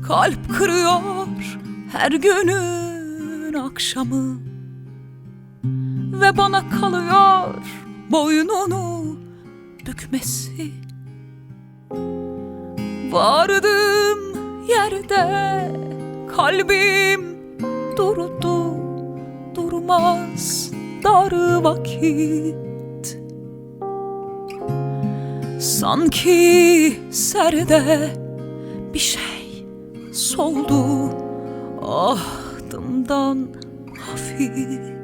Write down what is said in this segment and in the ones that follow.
kalp kırıyor her günün akşamı. Ve bana kalıyor boynunu bükmesi. Vardığım yerde kalbim durdu, durmaz dar vakit. Sanki serde bir şey soldu ahdımdan hafif.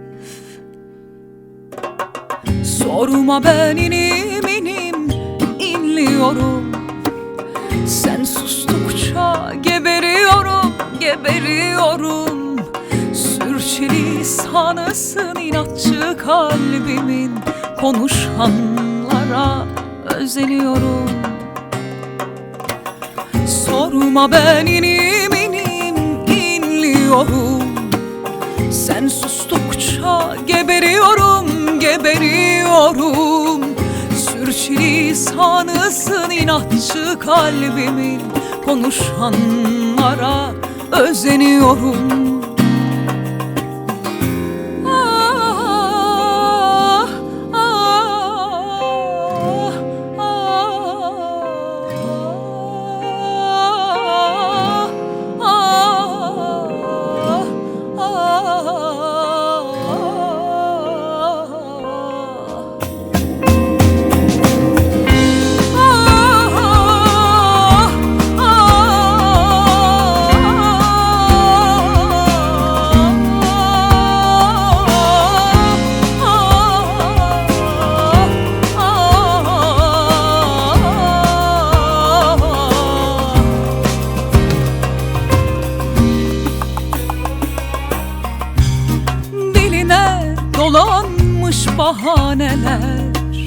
Sorma, ben inim inim inliyorum. Sen sustukça geberiyorum, geberiyorum. Sürçülisanısın inatçı kalbimin, konuşanlara özeniyorum. Sorma, ben inim inim inliyorum. Sen sustukça geberiyorum, geberiyorum. Sürçülisanısın inatçı kalbimin, konuşanlara özeniyorum. Dolanmış bahaneler,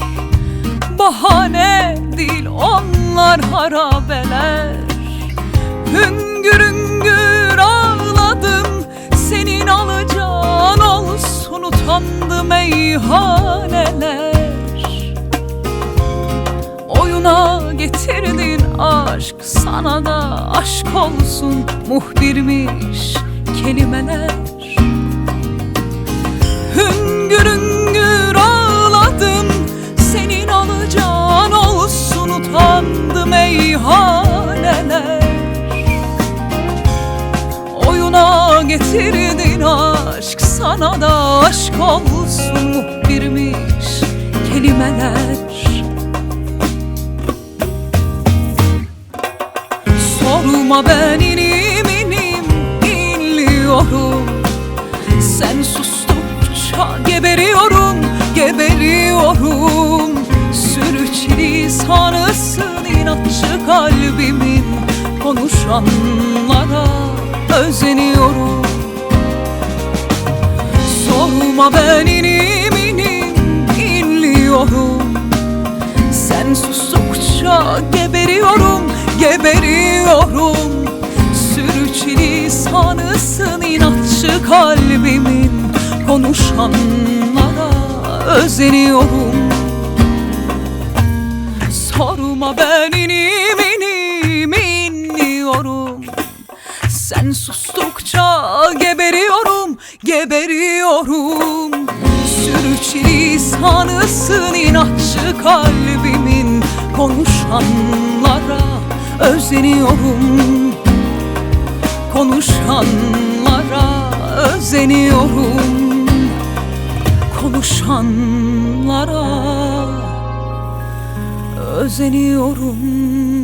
bahane değil onlar harabeler. Hüngür hüngür ağladım, senin alacağın olsun utandı meyhaneler. Oyuna getirdin aşk, sana da aşk olsun muhbirmiş kelimeler. Hüngür hüngür ağladım, senin alacağın olsun utandı meyhaneler. Oyuna getirdin aşk, sana da aşk olsun muhbirmiş kelimeler. Sorma, ben inim inim inliyorum. Sen sustukça geberiyorum, geberiyorum. Sürçülisanısın inatçı kalbimin, konuşanlara özeniyorum. Sorma, ben inim inim inliyorum. Sen sustukça geberiyorum, geberiyorum. Sürçülisanısın inatçı kalbimin, konuşanlara özeniyorum. Sorma, ben inim inim inliyorum. Sen sustukça geberiyorum, geberiyorum. Sürçülisanısın inatçı kalbimin, konuşanlara özeniyorum. Konuşanlara özeniyorum. Konuşanlara özeniyorum.